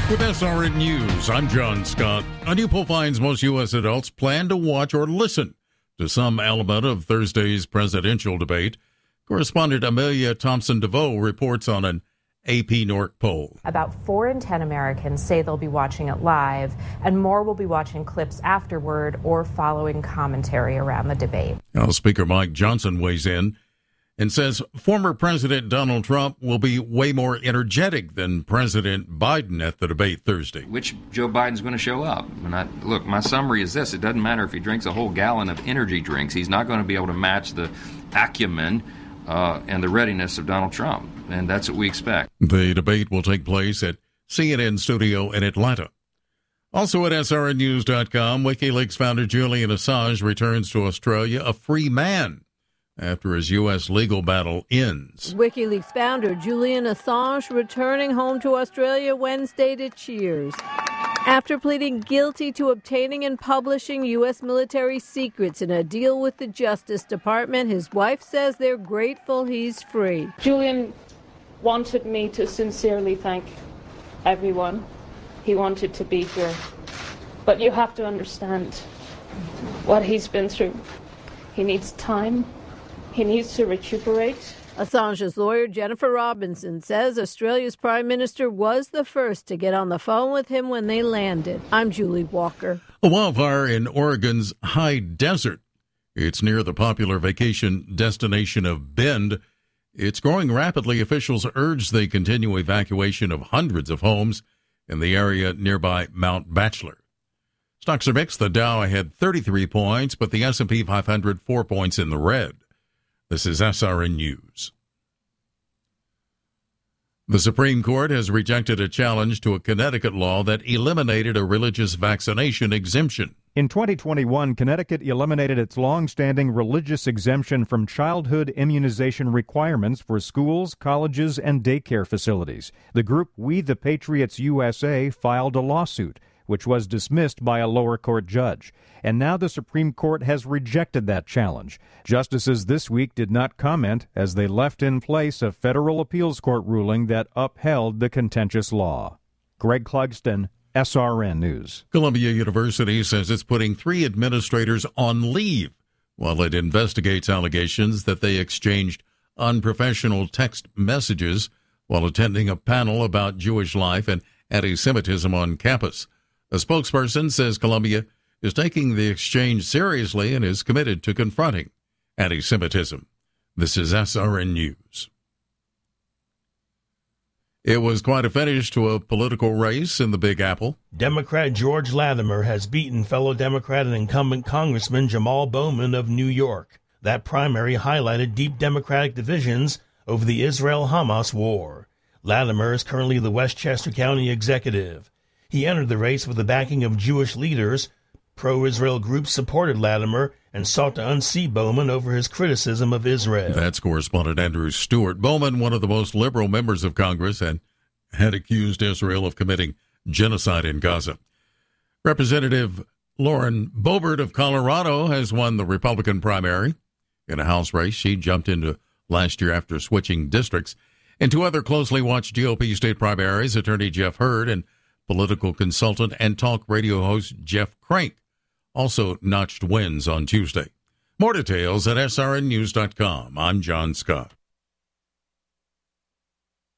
With SRN News, I'm John Scott. A new poll finds most U.S. adults plan to watch or listen to some element of Thursday's presidential debate. Correspondent Amelia Thompson-DeVoe reports on an AP NORC poll. About 4 in 10 Americans say they'll be watching it live, and more will be watching clips afterward or following commentary around the debate. House Speaker Mike Johnson weighs in and says former President Donald Trump will be way more energetic than President Biden at the debate Thursday. Which Joe Biden's going to show up? Look, my summary is this. It doesn't matter if he drinks a whole gallon of energy drinks. He's not going to be able to match the acumen and the readiness of Donald Trump, and that's what we expect. The debate will take place at CNN Studio in Atlanta. Also at SRNnews.com, WikiLeaks founder Julian Assange returns to Australia a free man after his U.S. legal battle ends. WikiLeaks founder Julian Assange returning home to Australia Wednesday to Cheers. After pleading guilty to obtaining and publishing U.S. military secrets in a deal with the Justice Department, his wife says they're grateful he's free. Julian wanted me to sincerely thank everyone. He wanted to be here. But you have to understand what he's been through. He needs time. He needs to recuperate. Assange's lawyer, Jennifer Robinson, says Australia's Prime Minister was the first to get on the phone with him when they landed. I'm Julie Walker. A wildfire in Oregon's high desert. It's near the popular vacation destination of Bend. It's growing rapidly. Officials urge the continued evacuation of hundreds of homes in the area nearby Mount Bachelor. Stocks are mixed. The Dow had 33 points, but the S&P 500 4 points in the red. This is SRN News. The Supreme Court has rejected a challenge to a Connecticut law that eliminated a religious vaccination exemption. In 2021, Connecticut eliminated its long-standing religious exemption from childhood immunization requirements for schools, colleges, and daycare facilities. The group We the Patriots USA filed a lawsuit, which was dismissed by a lower court judge. And now the Supreme Court has rejected that challenge. Justices this week did not comment as they left in place a federal appeals court ruling that upheld the contentious law. Greg Clugston, SRN News. Columbia University says it's putting 3 administrators on leave while it investigates allegations that they exchanged unprofessional text messages while attending a panel about Jewish life and anti-Semitism on campus. A spokesperson says Columbia is taking the exchange seriously and is committed to confronting anti-Semitism. This is SRN News. It was quite a finish to a political race in the Big Apple. Democrat George Latimer has beaten fellow Democrat and incumbent Congressman Jamal Bowman of New York. That primary highlighted deep Democratic divisions over the Israel-Hamas war. Latimer is currently the Westchester County executive. He entered the race with the backing of Jewish leaders. Pro-Israel groups supported Latimer and sought to unseat Bowman over his criticism of Israel. That's correspondent Andrew Stewart. Bowman, one of the most liberal members of Congress, and had accused Israel of committing genocide in Gaza. Representative Lauren Boebert of Colorado has won the Republican primary in a House race she jumped into last year after switching districts. In 2 other closely watched GOP state primaries, attorney Jeff Hurd and political consultant and talk radio host Jeff Crank also notched wins on Tuesday. More details at srnnews.com. I'm John Scott.